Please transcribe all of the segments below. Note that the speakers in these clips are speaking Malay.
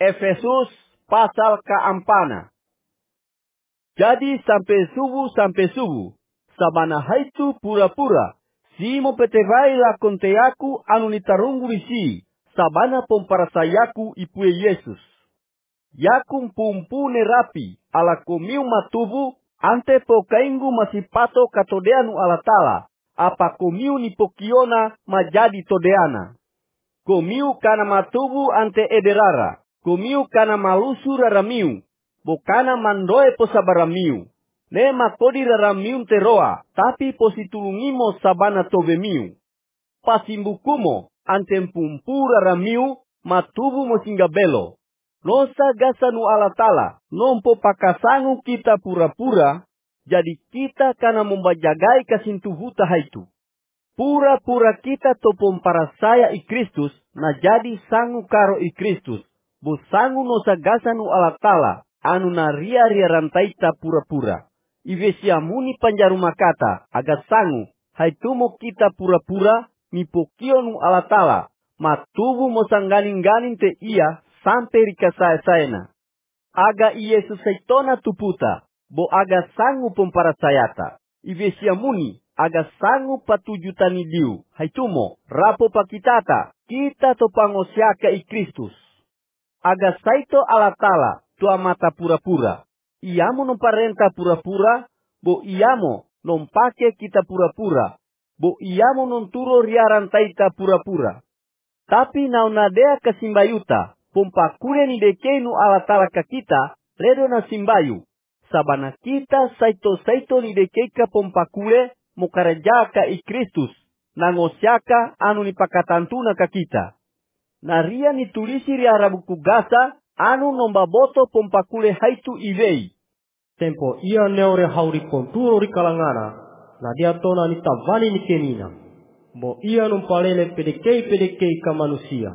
Efesus pasal keampana. Jadi sampai subuh, sabana haitu pura-pura, si mo petevai lakon teaku anu nitarunggu isi, sabana pomparasayaku ipue Yesus. Yakum pumpune rapi, ala komiu matubu, ante pokaingu masipato katodeanu ala tala, apa komiu ni pokiona majadi todeana. Komiu kana matubu ante ederara, komiu kana malusu raramiu, bokana mandoe posabaramiu. Ne makodi raramiu teroa, tapi positulungimo sabana tobemiu. Pasimbukumo ante pumpu raramiu, matubu mosinggabelo. Nosa gasanu ala tala, nompo pakasangu kita pura-pura, jadi kita kana membajagai kasintuhuta haitu. Pura-pura kita topom para saya i Kristus, na jadi sangu karo i Kristus. Bo sangu nosa gasanu ala tala, anu na ria-ria rantaita pura-pura. Ivesiamuni panjaru makata, aga sangu, haitumo kita pura-pura, mipokionu ala tala, matubu mosangganing-ganing te iya, sampai rika saya-sayana. Aga Yesus saitona tuputa, bo aga sangu pomparasayata. Ivesiamuni, aga sangu patujutani diu. Haitumo, rapo pakitata, kita topangosiaka i Kristus. Aga saito alatala, tua mata pura-pura. Iamo nomparenta pura-pura, bo iamo nompake kita pura-pura. Bo iamo nonturo riaran taita pura-pura. Tapi naunadea kasimbayuta, pompakure ni dekenu alatala ka kita, redo na simbayu. Sabana kita saito ni dekeika pompakure, mukarejaka i Kristus, nangosyaka anu ni pakatantuna ka kita. Naria ni tulisi riara buku gasa, anu nombaboto pompakule haitu ivei. Tempo ia neore hauri konturo ri kalangana, na dia tona ni tavani ni kenina. Mo ia numpalele pedekei ka manusia.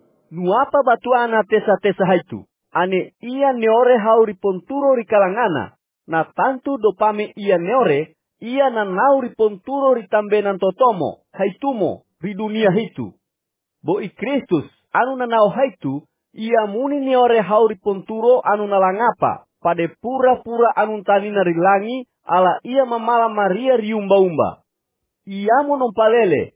Nuapa batuana tesa-tesa haitu, ane ia neore hauri ponturo ri kalangana, na tantu dopame ia neore, ia na nauri ponturo ri tambenan totomo, haitumo, ri dunia hitu. Bo i Kristus, anu na nao haitu, ia muni neore hauri ponturo anu nalangapa, pade pura-pura anu tanina rilangi, ala ia mamala Maria riumba-umba. Ia monompalele,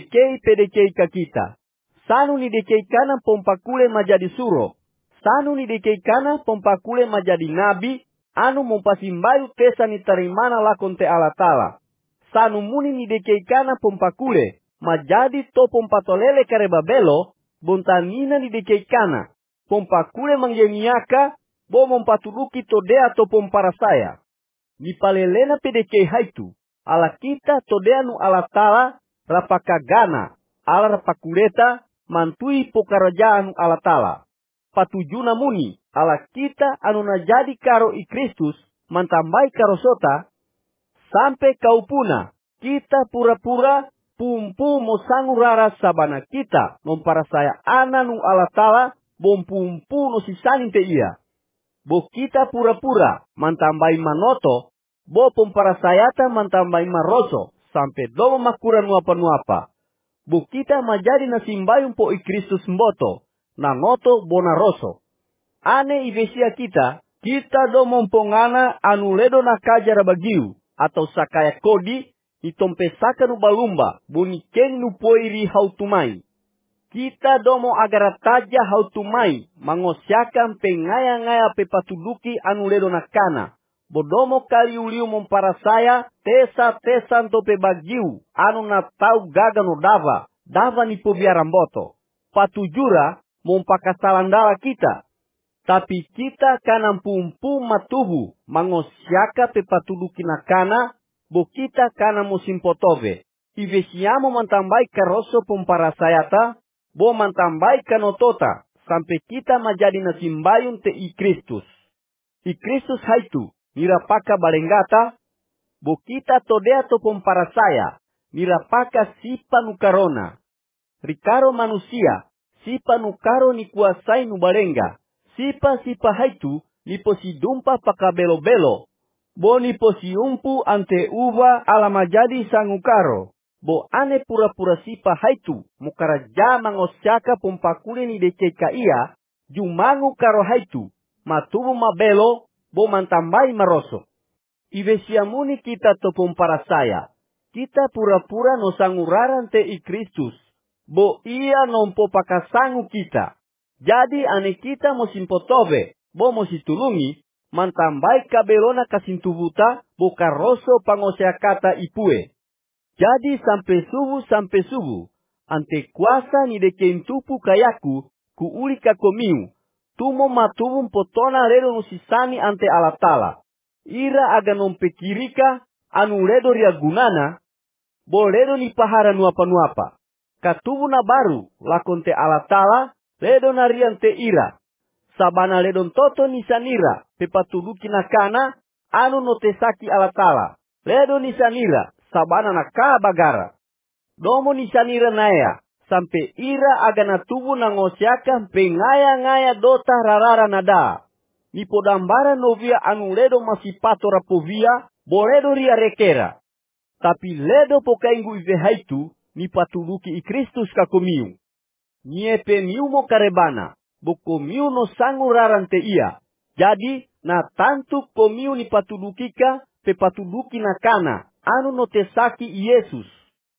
pedekei ka kita. Sanu ni dekei kana pompakule majadi suro. Sanu ni dekei kana pompakule majadi nabi, anu mompasimbayu tesa ni tarimana lakon te alatala. Sanu muni ni dekei kana pompakule, majadi to pompatolele karebabelo, bontanina ni dekei kana. Pompakule manggemiaka, bo mompaturuki todea to pomparasaya. Ni palelena pedekei haitu, ala kita todeanu alatala, rapakagana, ala rapakuleta, mantui pokarajaan alatala. Patujuna muni, ala kita anu najadi karo i Kristus, mantambai karosota, sampai kaupuna, kita pura-pura, pumpu mosangu rara sabana kita, nomparasaya ananu alatala, bom pumpu no sisanin te iya. Bo kita pura-pura, mantambai manoto, bo pomparasayata mantambai maroso, sampai domo makura nuapa-nuapa. Bu kita majadi na simbayung po i Kristus mboto, na noto bona roso. Ane ivesia kita do mompongana anu ledo na kajara bagiu, atau sakaya kodi, itompesaka nu balumba, buniken nu poiri hautumai. Kita domo agara taja hautumai, mangosyakan pengaya-ngaya pepatuduki anu ledo na kana. Bodomo kaliuliu momparasaya, tesa-tesan tope bagiu, anu na tau gaga no dava ni pobiaramboto. Patujura, mompakasalandala kita. Tapi kita kanang pumpu matubu, mangosyaka pepatuduki na kana, bo kita kana musimpotove. Ivesiamo mantambai karoso pomparasayata, bo mantambai kanotota, sampai kita majadi na simbayun te i Kristus. I Kristus haitu, nirapaka balengata, bo kita todea to pomparasaya, nirapaka sipa nukarona. Rikaro manusia, sipa nukaro ni kuasai nubalenga. Sipa haitu, niposidumpa pakabelo-belo. Bo niposiumpu ante uba ala majadi sangukaro. Bo ane pura-pura sipa haitu, mukaraja mangosyaka pompakule ni dekeka ia, jumangu karo haitu, matubu mabelo, bo mantambai maroso. Ivesiamuni kita topom para saya. Kita pura-pura no sanguraran te i Kristus. Bo ia nompo pakasangu kita. Jadi ane kita mosimpotobe, bo mositulungi, mantambai kabelona kasintubuta, bo karoso pangosea kata ipue. Jadi sampai subuh, ante kuasa ni dekein tupu kayaku, kuuli kakomiu, tumo matubum potona redo nusisani ante alatala. Ira aga nompekirika, anu redo ria gunana, bo redo ni pahara nuapa-nuapa. Katubu na baru, lakonte alatala, redo na riante ira. Sabana ledon toto nisanira, pepatuduki nakana, anu notesaki alatala. Ledo nisanira, sabana naka bagara. Domo nisanira naya, sampai ira aga natubu nangosiaka pengaya-ngaya dota rarara nada. Nipodambara novia anu ledo masipato rapovia, boledo ria rekera. Tapi ledo pokaingu ivehaitu, nipatuduki i Kristus kakomiu. Niepe miumo karebana, bokomiu no sangu rarante ia. Jadi, na tantu komiu nipatudukika, pepatuduki nakana, anu notesaki Yesus.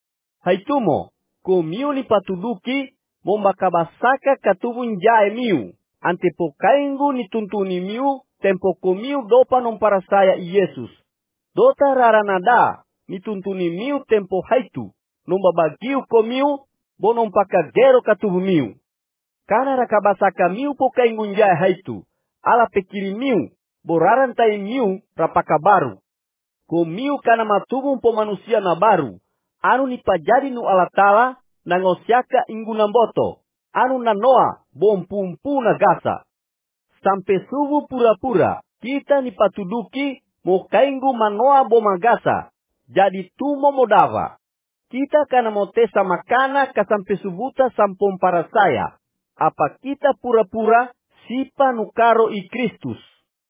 Haitumo, komiu nipatuduki, mombakabasaka katubun jae miu. Ante pokaingu nituntuni miu, tempo komiu dopa nompara saya Yesus. Dota raranada, nituntuni miu tempo haitu, nombabagiu komiu, bonompaka gero katubu miu. Kana rakabasaka miu pokaingu jae haitu, ala pekiri miu, borarantai miu rapaka baru. Komiu kana matubum po manusia na baru, anu nipajadi nu alatala, nangosiaka ingunamboto. Anu nanoa bompumpu nagasa. Sampai subuh pura-pura kita nipatuduki mokaingu manoa bomagasa. Jadi tumo modava. Kita kana motesa makana kasampe subuta sampom para saya. Apa kita pura-pura sipa nukaro i Kristus.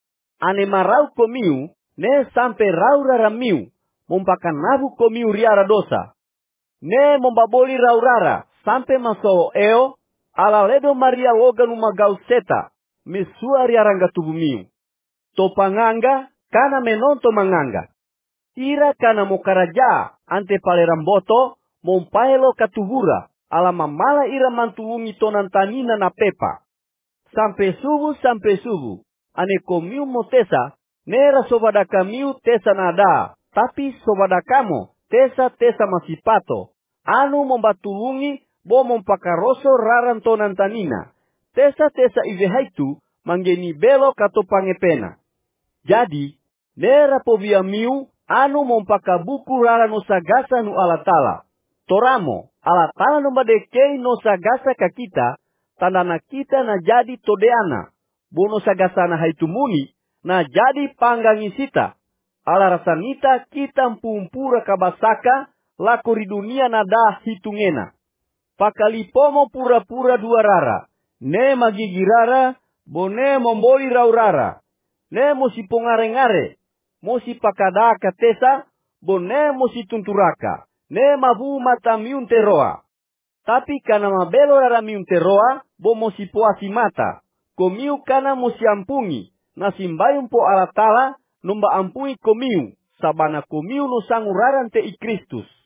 Ane marau komiu ne sampe raurara miu. Mompakan nabu komiu riara dosa. Ne mombaboli raurara sampe maso eo. Ala ledo Maria woga numagau seta, mesua riaranga tubumiu. Topanganga, kana menonto manganga. Ira kana mokaraja, ante paleramboto, mompaelo katubura, ala mamala ira mantuungi tonan tanina na pepa. Sampai subuh, ane komiu motesa, nera sobadaka miu tesa nada, tapi sobadakamo, tesa masipato, anu mombatulungi, bo mompakaroso rarantonan tanina. Tesa ivehaitu manggeni belo kato pangepena. Jadi, nera povia miu anu mompakabuku raranosagasa nu alatala. Toramo, alatala nombadekei nosagasa ka kita, tandana kita na jadi todeana. Bono sagasana haitumuni, na jadi panggangisita. Ala rasanita kita mpumpura kabasaka, lakori dunia nada hitungena. Pakalipomo pura-pura dua rara. Ne magigirara, bone momboli raurara. Ne mosi pongare-ngare. Mosi pakada katesa, bone mosi tunturaka. Ne mabu mata miun teroa. Tapi kana mabelo rara miun teroa, bo mosi poasi mata. Komiu kana mosi ampungi. Nasimbayum po alatala, nomba ampungi komiu. Sabana komiu no sanguraran te i Kristus.